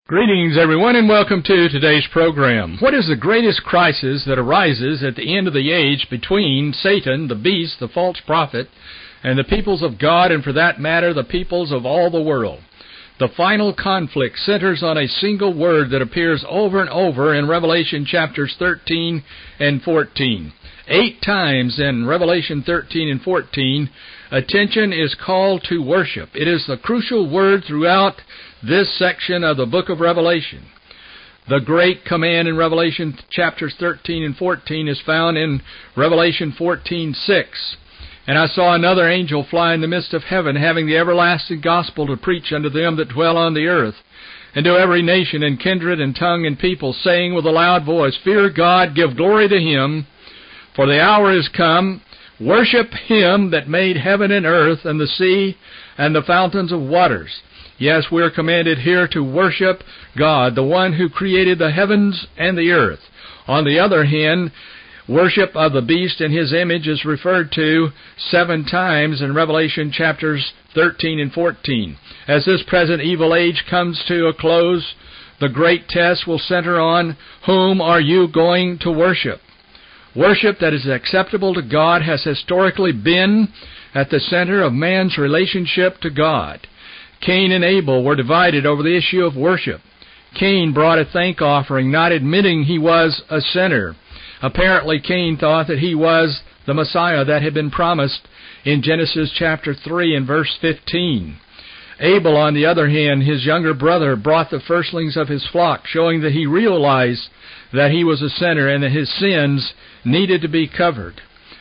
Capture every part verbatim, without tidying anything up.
Greetings, everyone, and welcome to today's program. What is the greatest crisis that arises at the end of the age between Satan, the beast, the false prophet, and the peoples of God, and for that matter, the peoples of all the world? The final conflict centers on a single word that appears over and over in Revelation chapters thirteen and fourteen. Eight times in Revelation thirteen and fourteen, attention is called to worship. It is the crucial word throughout this section of the book of Revelation. The great command in Revelation chapters thirteen and fourteen is found in Revelation fourteen six. And I saw another angel fly in the midst of heaven, having the everlasting gospel to preach unto them that dwell on the earth, and to every nation and kindred and tongue and people, saying with a loud voice, Fear God, give glory to Him, for the hour is come. Worship Him that made heaven and earth and the sea and the fountains of waters. Yes, we are commanded here to worship God, the one who created the heavens and the earth. On the other hand, worship of the beast and his image is referred to seven times in Revelation chapters thirteen and fourteen. As this present evil age comes to a close, the great test will center on whom are you going to worship. Worship that is acceptable to God has historically been at the center of man's relationship to God. Cain and Abel were divided over the issue of worship. Cain brought a thank offering, not admitting he was a sinner. Apparently, Cain thought that he was the Messiah that had been promised in Genesis chapter three and verse fifteen. Abel, on the other hand, his younger brother, brought the firstlings of his flock, showing that he realized that he was a sinner and that his sins needed to be covered.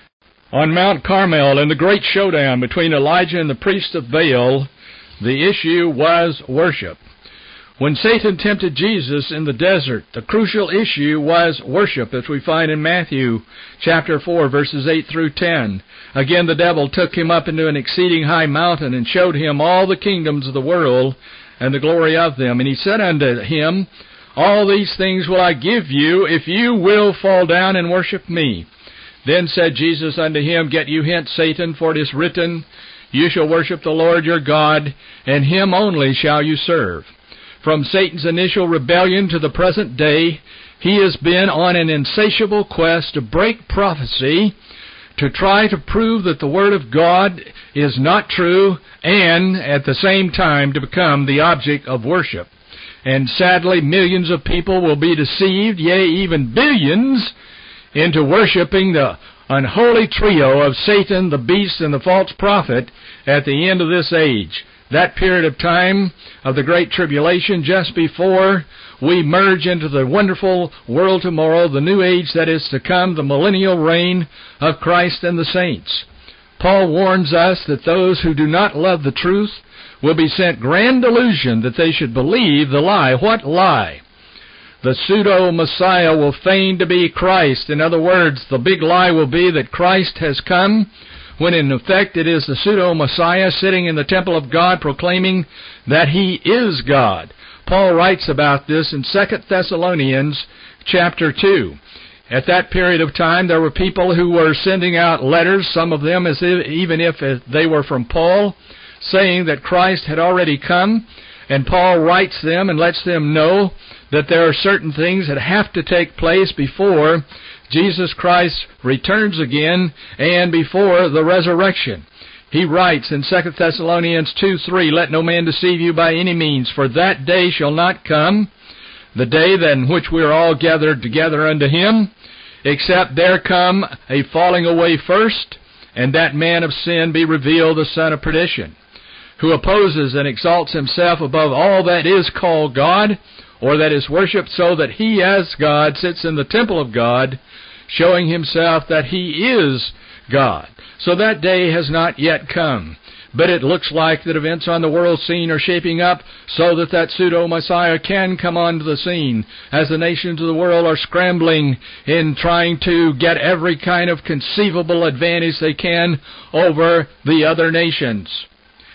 On Mount Carmel, in the great showdown between Elijah and the priest of Baal, the issue was worship. When Satan tempted Jesus in the desert, the crucial issue was worship, as we find in Matthew chapter four, verses eight through ten. Again, the devil took him up into an exceeding high mountain and showed him all the kingdoms of the world and the glory of them. And he said unto him, All these things will I give you, if you will fall down and worship me. Then said Jesus unto him, Get you hence, Satan, for it is written, You shall worship the Lord your God, and Him only shall you serve. From Satan's initial rebellion to the present day, he has been on an insatiable quest to break prophecy, to try to prove that the Word of God is not true, and at the same time to become the object of worship. And sadly, millions of people will be deceived, yea, even billions, into worshiping the unholy trio of Satan, the beast, and the false prophet at the end of this age. That period of time of the Great Tribulation, just before we merge into the wonderful world tomorrow, the new age that is to come, the millennial reign of Christ and the saints. Paul warns us that those who do not love the truth will be sent grand delusion that they should believe the lie. What lie? The pseudo-Messiah will feign to be Christ. In other words, the big lie will be that Christ has come, when in effect it is the pseudo-Messiah sitting in the temple of God proclaiming that He is God. Paul writes about this in Second Thessalonians chapter two. At that period of time, there were people who were sending out letters, some of them as if, even if they were from Paul, saying that Christ had already come, and Paul writes them and lets them know that there are certain things that have to take place before Jesus Christ returns again and before the resurrection. He writes in Second Thessalonians two three, Let no man deceive you by any means, for that day shall not come, the day in which we are all gathered together unto Him, except there come a falling away first, and that man of sin be revealed, the son of perdition, who opposes and exalts himself above all that is called God, or that is worshipped, so that he as God sits in the temple of God, showing himself that He is God. So that day has not yet come. But it looks like that events on the world scene are shaping up so that that pseudo-Messiah can come onto the scene, as the nations of the world are scrambling in trying to get every kind of conceivable advantage they can over the other nations.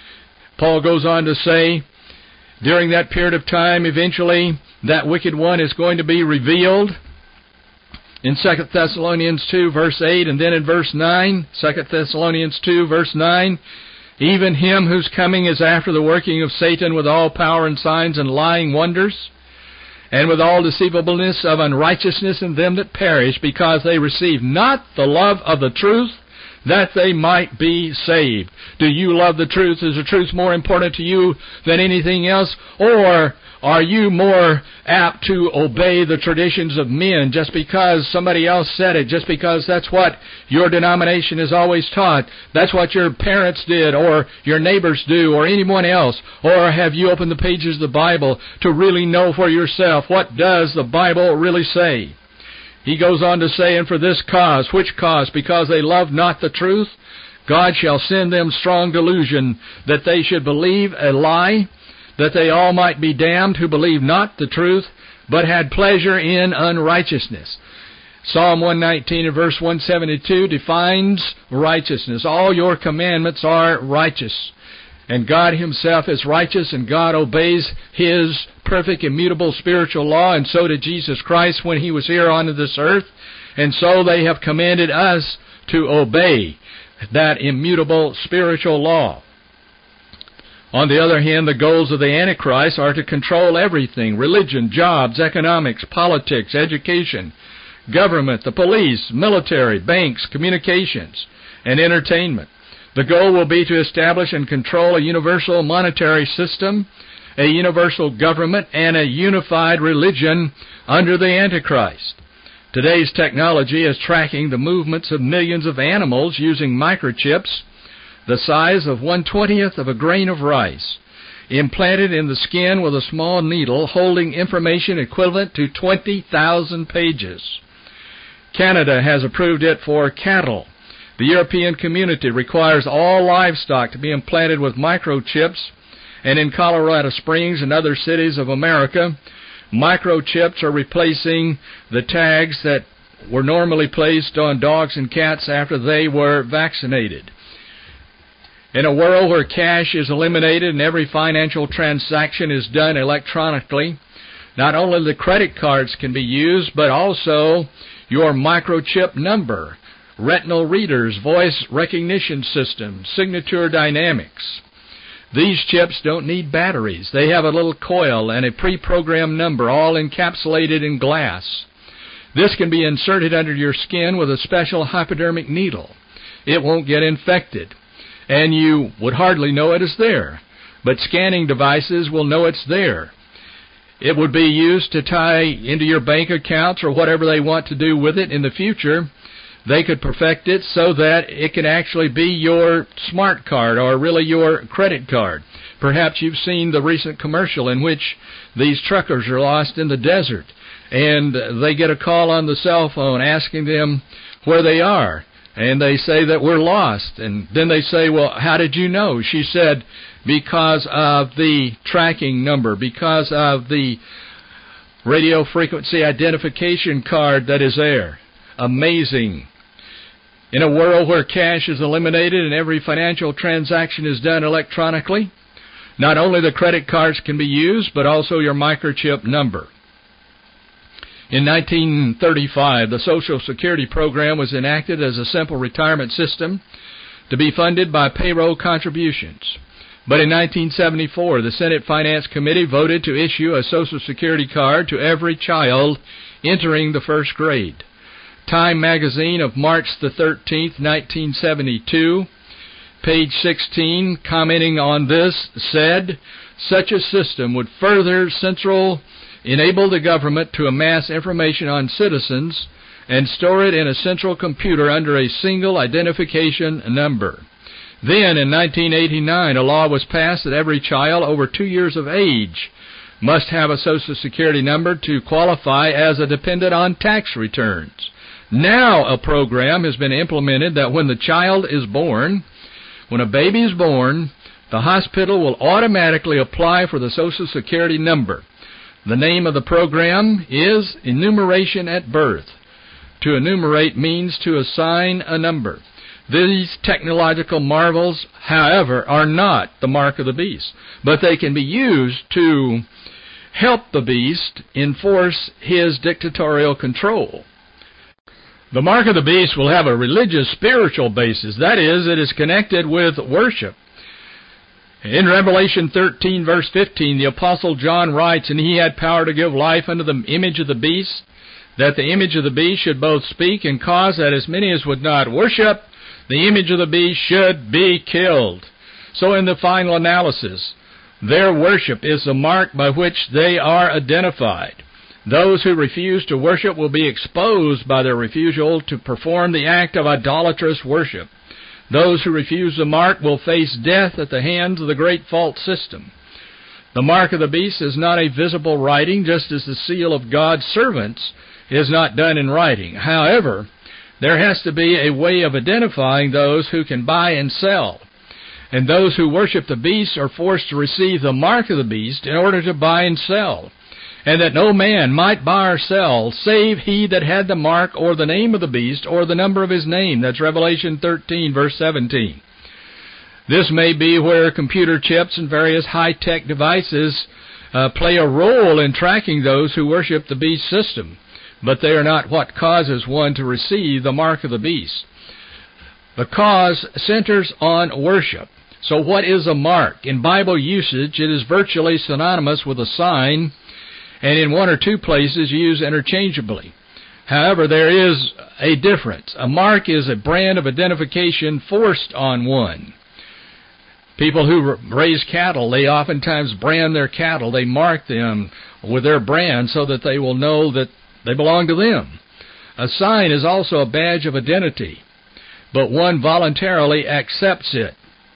Paul goes on to say, during that period of time, eventually, that wicked one is going to be revealed. In Second Thessalonians two, verse eight, and then in verse nine, Second Thessalonians two, verse nine, even him whose coming is after the working of Satan with all power and signs and lying wonders, and with all deceivableness of unrighteousness in them that perish, because they receive not the love of the truth, that they might be saved. Do you love the truth? Is the truth more important to you than anything else? Or are you more apt to obey the traditions of men just because somebody else said it, just because that's what your denomination has always taught, that's what your parents did, or your neighbors do, or anyone else? Or have you opened the pages of the Bible to really know for yourself, what does the Bible really say? He goes on to say, and for this cause, which cause? Because they love not the truth, God shall send them strong delusion, that they should believe a lie, that they all might be damned who believe not the truth, but had pleasure in unrighteousness. Psalm one nineteen and verse one seventy-two defines righteousness. All your commandments are righteous. And God Himself is righteous, and God obeys His perfect, immutable spiritual law, and so did Jesus Christ when He was here on this earth. And so they have commanded us to obey that immutable spiritual law. On the other hand, the goals of the Antichrist are to control everything: religion, jobs, economics, politics, education, government, the police, military, banks, communications, and entertainment. The goal will be to establish and control a universal monetary system, a universal government, and a unified religion under the Antichrist. Today's technology is tracking the movements of millions of animals using microchips the size of one twentieth of a grain of rice, implanted in the skin with a small needle holding information equivalent to twenty thousand pages. Canada has approved it for cattle. The European Community requires all livestock to be implanted with microchips, and in Colorado Springs and other cities of America, microchips are replacing the tags that were normally placed on dogs and cats after they were vaccinated. In a world where cash is eliminated and every financial transaction is done electronically, not only the credit cards can be used, but also your microchip number, retinal readers, voice recognition system, signature dynamics. These chips don't need batteries. They have a little coil and a pre-programmed number, all encapsulated in glass. This can be inserted under your skin with a special hypodermic needle. It won't get infected, and you would hardly know it is there. But scanning devices will know it's there. It would be used to tie into your bank accounts or whatever they want to do with it in the future. They could perfect it so that it can actually be your smart card or really your credit card. Perhaps you've seen the recent commercial in which these truckers are lost in the desert, and they get a call on the cell phone asking them where they are. And they say that we're lost. And then they say, well, how did you know? She said, because of the tracking number, because of the radio frequency identification card that is there. Amazing. In a world where cash is eliminated and every financial transaction is done electronically, not only the credit cards can be used, but also your microchip number. In nineteen thirty-five, the Social Security program was enacted as a simple retirement system to be funded by payroll contributions. But in nineteen seventy-four, the Senate Finance Committee voted to issue a Social Security card to every child entering the first grade. Time magazine of March the thirteenth, nineteen seventy-two, page sixteen, commenting on this, said, such a system would further central enable the government to amass information on citizens and store it in a central computer under a single identification number. Then, in nineteen eighty-nine, a law was passed that every child over two years of age must have a Social Security number to qualify as a dependent on tax returns. Now a program has been implemented that when the child is born, when a baby is born, the hospital will automatically apply for the Social Security number. The name of the program is Enumeration at Birth. To enumerate means to assign a number. These technological marvels, however, are not the mark of the beast, but they can be used to help the beast enforce his dictatorial control. The mark of the beast will have a religious, spiritual basis. That is, it is connected with worship. In Revelation thirteen, verse fifteen, the Apostle John writes, "And he had power to give life unto the image of the beast, that the image of the beast should both speak and cause that as many as would not worship the image of the beast should be killed." So in the final analysis, their worship is the mark by which they are identified. Those who refuse to worship will be exposed by their refusal to perform the act of idolatrous worship. Those who refuse the mark will face death at the hands of the great false system. The mark of the beast is not a visible writing, just as the seal of God's servants is not done in writing. However, there has to be a way of identifying those who can buy and sell. And those who worship the beast are forced to receive the mark of the beast in order to buy and sell. And that no man might buy or sell, save he that had the mark or the name of the beast or the number of his name. That's Revelation thirteen, verse seventeen. This may be where computer chips and various high-tech devices uh, play a role in tracking those who worship the beast system, but they are not what causes one to receive the mark of the beast. The cause centers on worship. So what is a mark? In Bible usage, it is virtually synonymous with a sign, and in one or two places used interchangeably. However, there is a difference. A mark is a brand of identification forced on one. People who raise cattle, they oftentimes brand their cattle. They mark them with their brand so that they will know that they belong to them. A sign is also a badge of identity, but one voluntarily accepts it.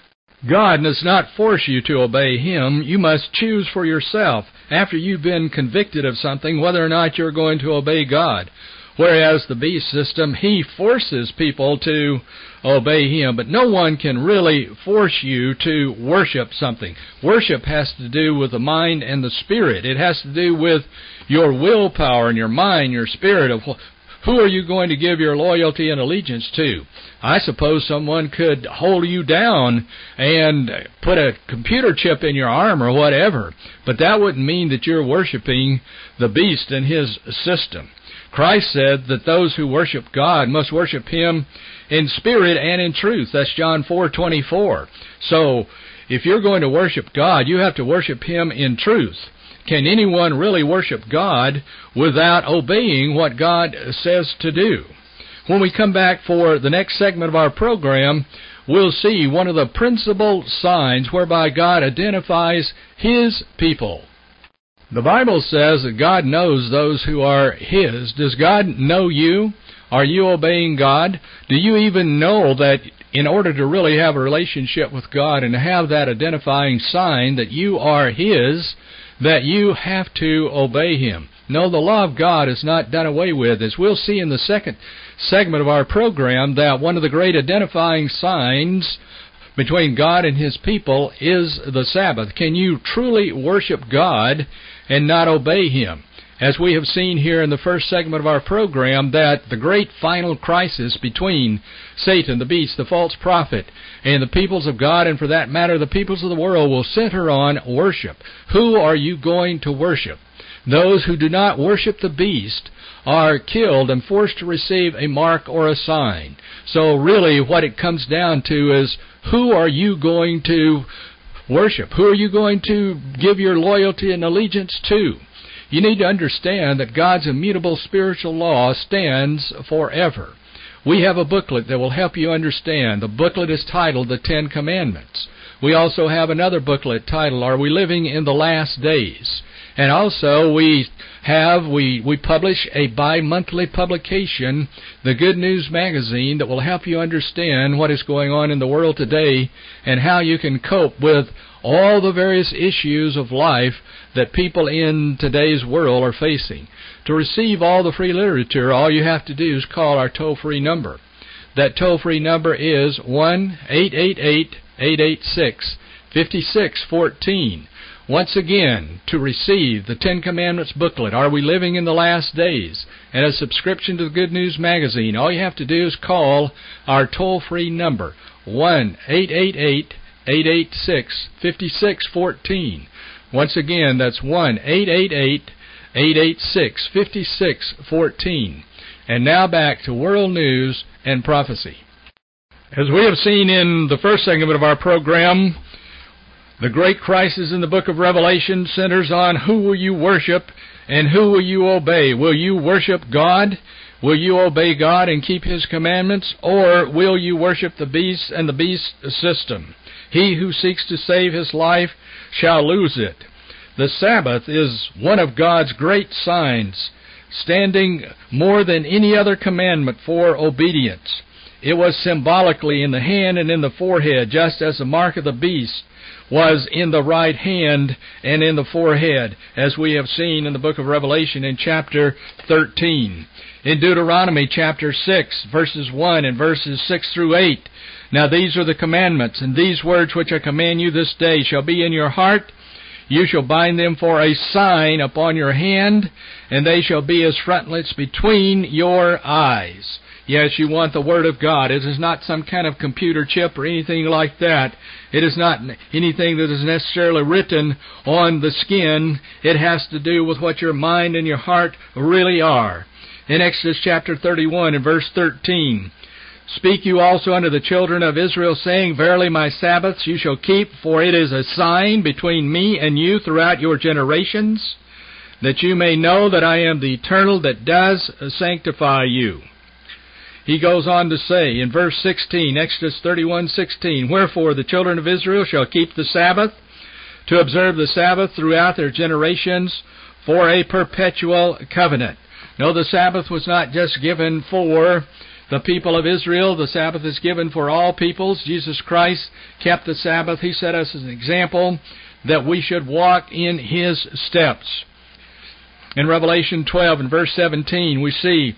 God does not force you to obey Him. You must choose for yourself, after you've been convicted of something, whether or not you're going to obey God. Whereas the beast system, he forces people to obey him, but no one can really force you to worship something. Worship has to do with the mind and the spirit. It has to do with your willpower and your mind, your spirit of who are you going to give your loyalty and allegiance to. I suppose someone could hold you down and put a computer chip in your arm or whatever, but that wouldn't mean that you're worshiping the beast and his system. Christ said that those who worship God must worship Him in spirit and in truth. That's John four twenty-four. So, if you're going to worship God, you have to worship Him in truth. Can anyone really worship God without obeying what God says to do? When we come back for the next segment of our program, we'll see one of the principal signs whereby God identifies His people. The Bible says that God knows those who are His. Does God know you? Are you obeying God? Do you even know that in order to really have a relationship with God and to have that identifying sign that you are His, that you have to obey Him? No, the law of God is not done away with. As we'll see in the second segment of our program, that one of the great identifying signs between God and His people is the Sabbath. Can you truly worship God and not obey Him? As we have seen here in the first segment of our program, that the great final crisis between Satan, the beast, the false prophet, and the peoples of God, and for that matter, the peoples of the world, will center on worship. Who are you going to worship? Those who do not worship the beast are killed and forced to receive a mark or a sign. So really what it comes down to is, who are you going to worship? Who are you going to give your loyalty and allegiance to? You need to understand that God's immutable spiritual law stands forever. We have a booklet that will help you understand. The booklet is titled The Ten Commandments. We also have another booklet titled, Are We Living in the Last Days? And also we have, we, we publish a bi-monthly publication, the Good News Magazine, that will help you understand what is going on in the world today and how you can cope with all the various issues of life that people in today's world are facing. To receive all the free literature, all you have to do is call our toll-free number. That toll-free number is one eight eight eight, eight eight six, five six one four. Once again, to receive the Ten Commandments booklet, Are We Living in the Last Days?, and a subscription to the Good News Magazine, all you have to do is call our toll-free number, one eight eight eight, eight eight six, five six one four. Once again, that's one eight eight eight, eight eight six, five six one four. And now back to World News and Prophecy. As we have seen in the first segment of our program, The great crisis in the book of Revelation centers on who will you worship and who will you obey. Will you worship God? Will you obey God and keep His commandments? Or will you worship the beast and the beast system? He who seeks to save his life shall lose it. The Sabbath is one of God's great signs, standing more than any other commandment for obedience. It was symbolically in the hand and in the forehead, just as the mark of the beast was in the right hand and in the forehead, as we have seen in the book of Revelation in chapter thirteen. In Deuteronomy chapter six, verses one and verses six through eight, now these are the commandments, and these words which I command you this day shall be in your heart. You shall bind them for a sign upon your hand, and they shall be as frontlets between your eyes. Yes, you want the Word of God. It is not some kind of computer chip or anything like that. It is not anything that is necessarily written on the skin. It has to do with what your mind and your heart really are. In Exodus chapter thirty-one and verse thirteen, speak you also unto the children of Israel, saying, verily my Sabbaths you shall keep, for it is a sign between me and you throughout your generations, that you may know that I am the Eternal that does sanctify you. He goes on to say in verse sixteen, Exodus thirty-one sixteen, wherefore the children of Israel shall keep the Sabbath, to observe the Sabbath throughout their generations for a perpetual covenant. No, the Sabbath was not just given for the people of Israel. The Sabbath is given for all peoples. Jesus Christ kept the Sabbath. He set us as an example that we should walk in His steps. In Revelation twelve and verse seventeen, we see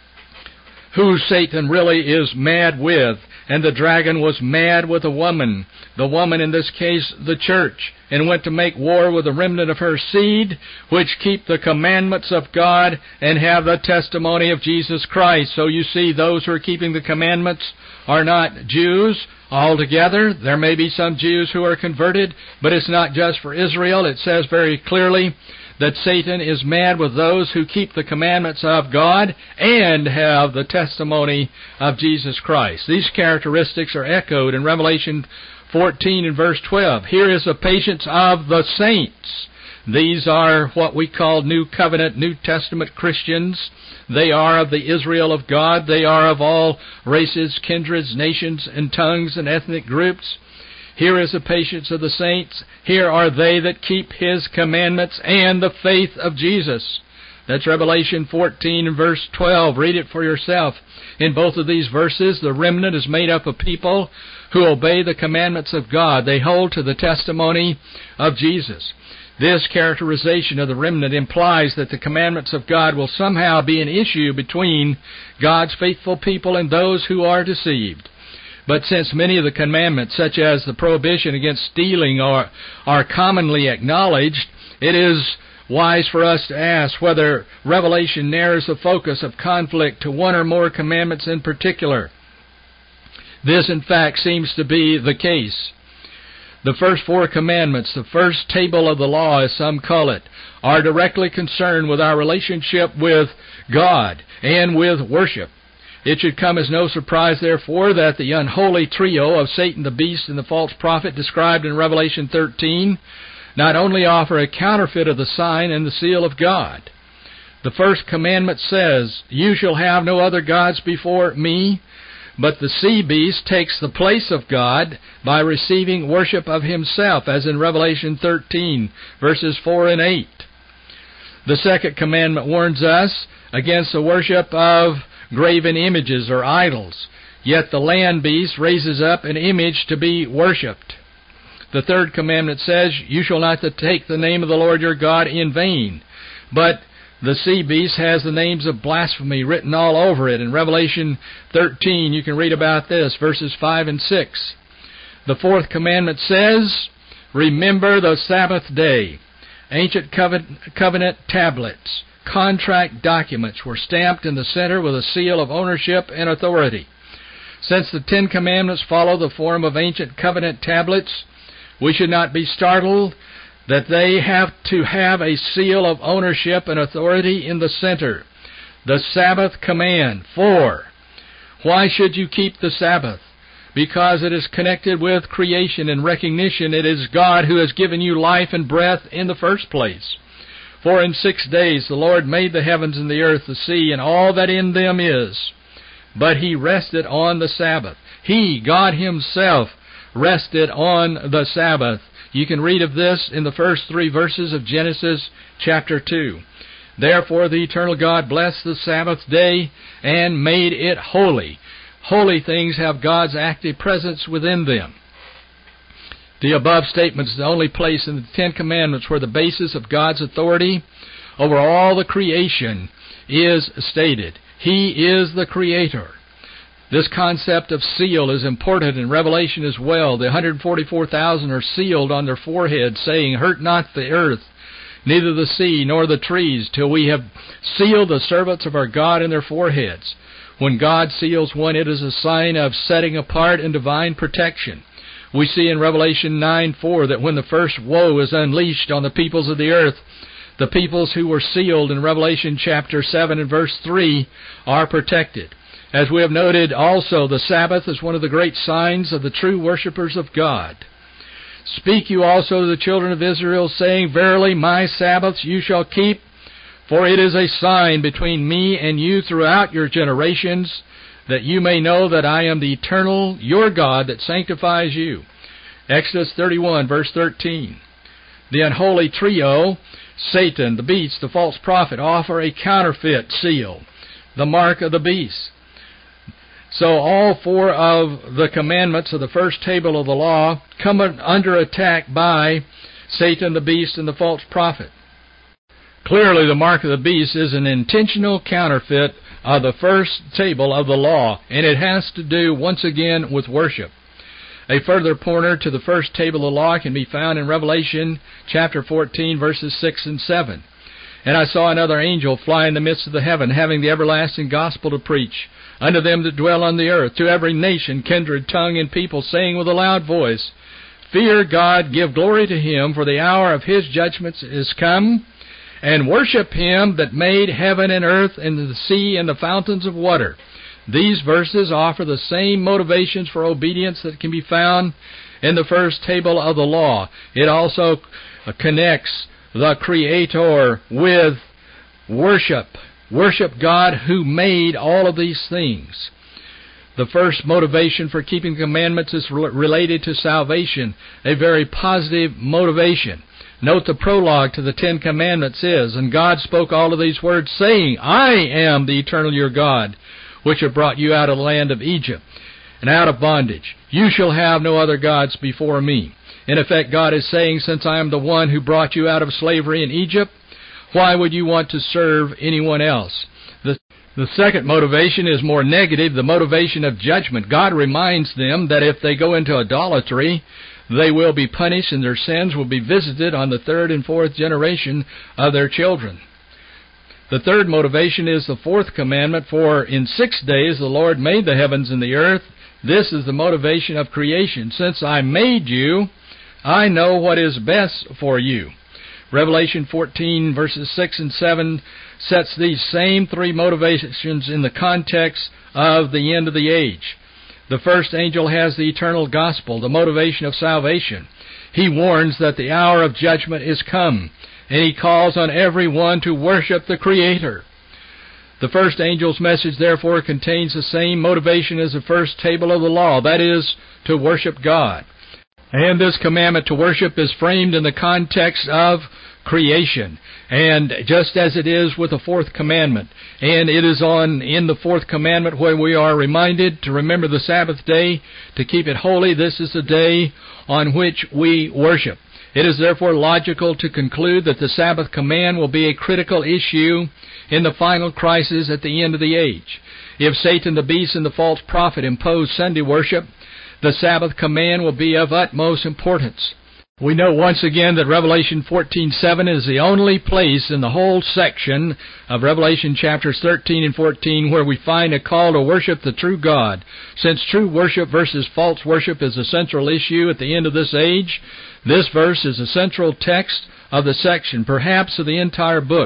who Satan really is mad with. And the dragon was mad with a woman, the woman in this case the church, and went to make war with the remnant of her seed, which keep the commandments of God and have the testimony of Jesus Christ. So you see, those who are keeping the commandments are not Jews altogether. There may be some Jews who are converted, but it's not just for Israel. It says very clearly that Satan is mad with those who keep the commandments of God and have the testimony of Jesus Christ. These characteristics are echoed in Revelation fourteen and verse twelve. Here is the patience of the saints. These are what we call New Covenant, New Testament Christians. They are of the Israel of God. They are of all races, kindreds, nations, and tongues and ethnic groups. Here is the patience of the saints. Here are they that keep His commandments and the faith of Jesus. That's Revelation fourteen and verse twelve. Read it for yourself. In both of these verses, the remnant is made up of people who obey the commandments of God. They hold to the testimony of Jesus. This characterization of the remnant implies that the commandments of God will somehow be an issue between God's faithful people and those who are deceived. But since many of the commandments, such as the prohibition against stealing, are, are commonly acknowledged, it is wise for us to ask whether Revelation narrows the focus of conflict to one or more commandments in particular. This, in fact, seems to be the case. The first four commandments, the first table of the law, as some call it, are directly concerned with our relationship with God and with worship. It should come as no surprise, therefore, that the unholy trio of Satan, the beast, and the false prophet described in Revelation thirteen not only offer a counterfeit of the sign and the seal of God. The first commandment says, you shall have no other gods before me, but the sea beast takes the place of God by receiving worship of himself, as in Revelation thirteen, verses four and eight. The second commandment warns us against the worship of graven images or idols, yet the land beast raises up an image to be worshipped. The third commandment says, you shall not take the name of the Lord your God in vain. But the sea beast has the names of blasphemy written all over it. In Revelation thirteen, you can read about this, verses five and six. The fourth commandment says, remember the Sabbath day. Ancient covenant tablets, contract documents were stamped in the center with a seal of ownership and authority. Since the Ten Commandments follow the form of ancient covenant tablets, we should not be startled that they have to have a seal of ownership and authority in the center. The Sabbath command. Four. Why should you keep the Sabbath? because it is connected with creation and recognition. It is God who has given you life and breath in the first place. For in six days the Lord made the heavens and the earth, the sea, and all that in them is. But He rested on the Sabbath. He, God Himself, rested on the Sabbath. You can read of this in the first three verses of Genesis chapter two. Therefore the eternal God blessed the Sabbath day and made it holy. Holy things have God's active presence within them. The above statement is the only place in the Ten Commandments where the basis of God's authority over all the creation is stated. He is the Creator. This concept of seal is important in Revelation as well. The one hundred forty-four thousand are sealed on their foreheads, saying, "Hurt not the earth, neither the sea, nor the trees, till we have sealed the servants of our God in their foreheads." When God seals one, it is a sign of setting apart and divine protection. We see in Revelation nine four that when the first woe is unleashed on the peoples of the earth, the peoples who were sealed in Revelation chapter seven and verse three are protected. As we have noted also, the Sabbath is one of the great signs of the true worshipers of God. "Speak you also to the children of Israel, saying, Verily my Sabbaths you shall keep, for it is a sign between me and you throughout your generations, that you may know that I am the eternal, your God, that sanctifies you." Exodus thirty-one, verse thirteen. The unholy trio, Satan, the beast, the false prophet, offer a counterfeit seal, the mark of the beast. So all four of the commandments of the first table of the law come under attack by Satan, the beast, and the false prophet. Clearly, the mark of the beast is an intentional counterfeit of the first table of the law, and it has to do, once again, with worship. A further pointer to the first table of the law can be found in Revelation chapter fourteen, verses six and seven. "And I saw another angel fly in the midst of the heaven, having the everlasting gospel to preach unto them that dwell on the earth, to every nation, kindred, tongue, and people, saying with a loud voice, Fear God, give glory to Him, for the hour of His judgments is come, and worship Him that made heaven and earth and the sea and the fountains of water." These verses offer the same motivations for obedience that can be found in the first table of the law. It also connects the Creator with worship. Worship God who made all of these things. The first motivation for keeping commandments is related to salvation, a very positive motivation. Note the prologue to the Ten Commandments is, "And God spoke all of these words, saying, I am the eternal your God, which have brought you out of the land of Egypt, and out of bondage. You shall have no other gods before me." In effect, God is saying, since I am the one who brought you out of slavery in Egypt, why would you want to serve anyone else? The, the second motivation is more negative, the motivation of judgment. God reminds them that if they go into idolatry, they will be punished and their sins will be visited on the third and fourth generation of their children. The third motivation is the fourth commandment, "For in six days the Lord made the heavens and the earth." This is the motivation of creation. "Since I made you, I know what is best for you." Revelation fourteen, verses six and seven sets these same three motivations in the context of the end of the age. The first angel has the eternal gospel, the motivation of salvation. He warns that the hour of judgment is come, and he calls on everyone to worship the Creator. The first angel's message, therefore, contains the same motivation as the first table of the law, that is, to worship God. And this commandment to worship is framed in the context of creation, and just as it is with the fourth commandment. And it is on in the fourth commandment where we are reminded to remember the Sabbath day, to keep it holy. This is the day on which we worship. It is therefore logical to conclude that the Sabbath command will be a critical issue in the final crisis at the end of the age. If Satan, the beast, and the false prophet impose Sunday worship, the Sabbath command will be of utmost importance. We know once again that Revelation fourteen seven is the only place in the whole section of Revelation chapters thirteen and fourteen where we find a call to worship the true God. Since true worship versus false worship is a central issue at the end of this age, this verse is the central text of the section, perhaps of the entire book.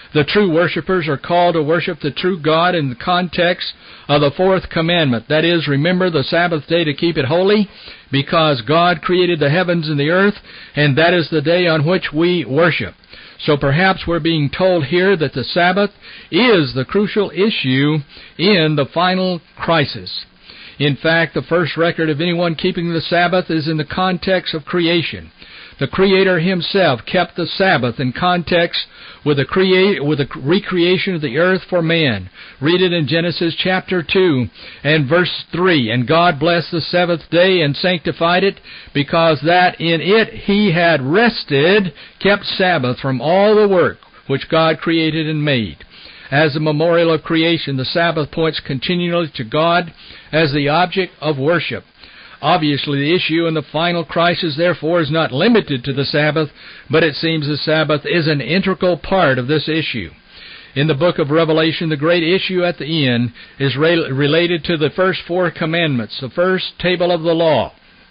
The true worshipers are called to worship the true God in the context of the fourth commandment. That is, remember the Sabbath day to keep it holy, because God created the heavens and the earth, and that is the day on which we worship. So perhaps we're being told here that the Sabbath is the crucial issue in the final crisis. In fact, the first record of anyone keeping the Sabbath is in the context of creation. The Creator Himself kept the Sabbath in context with the, crea- with the recreation of the earth for man. Read it in Genesis chapter two and verse three. And God blessed the seventh day and sanctified it, because that in it He had rested, kept Sabbath from all the work which God created and made. As a memorial of creation, the Sabbath points continually to God as the object of worship. Obviously, the issue in the final crisis, therefore, is not limited to the Sabbath, but it seems the Sabbath is an integral part of this issue. In the book of Revelation, the great issue at the end is re- related to the first four commandments, the first table of the law.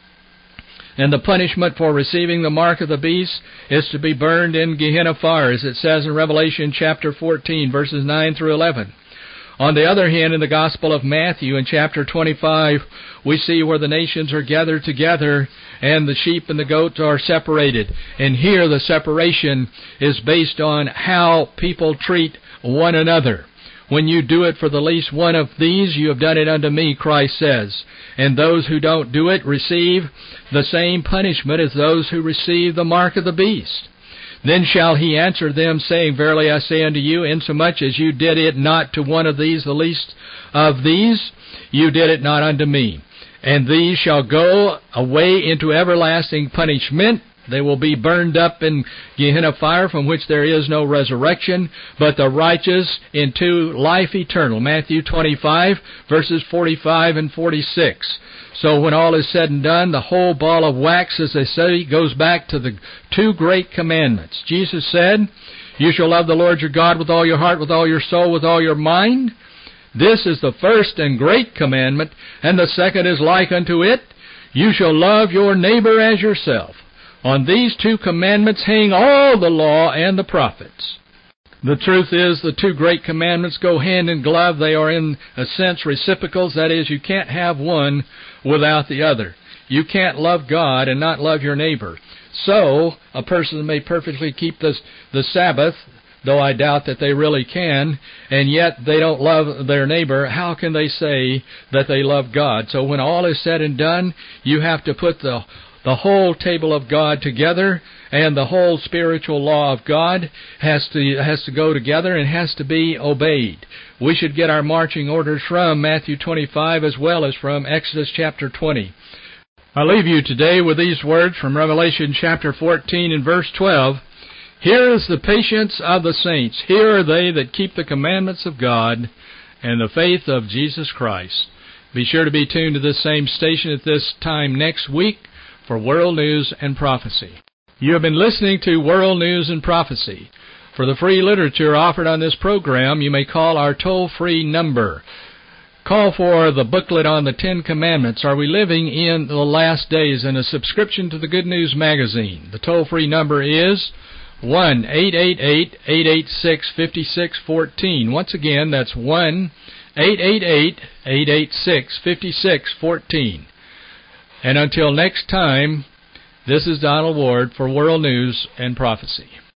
And the punishment for receiving the mark of the beast is to be burned in Gehenna fire, as it says in Revelation chapter fourteen, verses nine through eleven. On the other hand, in the Gospel of Matthew, in chapter twenty-five, we see where the nations are gathered together and the sheep and the goats are separated. And here the separation is based on how people treat one another. When you do it for the least one of these, you have done it unto me, Christ says. And those who don't do it receive the same punishment as those who receive the mark of the beast. Then shall he answer them, saying, Verily I say unto you, insomuch as you did it not to one of these, the least of these, you did it not unto me. And these shall go away into everlasting punishment. They will be burned up in Gehenna fire, from which there is no resurrection, but the righteous into life eternal. Matthew twenty-five, verses forty-five and forty-six. So when all is said and done, the whole ball of wax, as they say, goes back to the two great commandments. Jesus said, You shall love the Lord your God with all your heart, with all your soul, with all your mind. This is the first and great commandment, and the second is like unto it. You shall love your neighbor as yourself. On these two commandments hang all the law and the prophets. The truth is, the two great commandments go hand in glove. They are, in a sense, reciprocals. That is, you can't have one without the other. You can't love God and not love your neighbor. So, a person may perfectly keep this, the Sabbath, though I doubt that they really can, and yet they don't love their neighbor. How can they say that they love God? So when all is said and done, you have to put the The whole table of God together, and the whole spiritual law of God has to has to go together and has to be obeyed. We should get our marching orders from Matthew twenty-five as well as from Exodus chapter twenty. I leave you today with these words from Revelation chapter fourteen and verse twelve. Here is the patience of the saints. Here are they that keep the commandments of God and the faith of Jesus Christ. Be sure to be tuned to this same station at this time next week for World News and Prophecy. You have been listening to World News and Prophecy. For the free literature offered on this program, you may call our toll-free number. Call for the booklet on the Ten Commandments, Are We Living in the Last Days, and a subscription to the Good News magazine. The toll-free number is one eight eight eight, eight eight six, five six one four. Once again, that's one eight eight eight, eight eight six, five six one four. And until next time, this is Donald Ward for World News and Prophecy.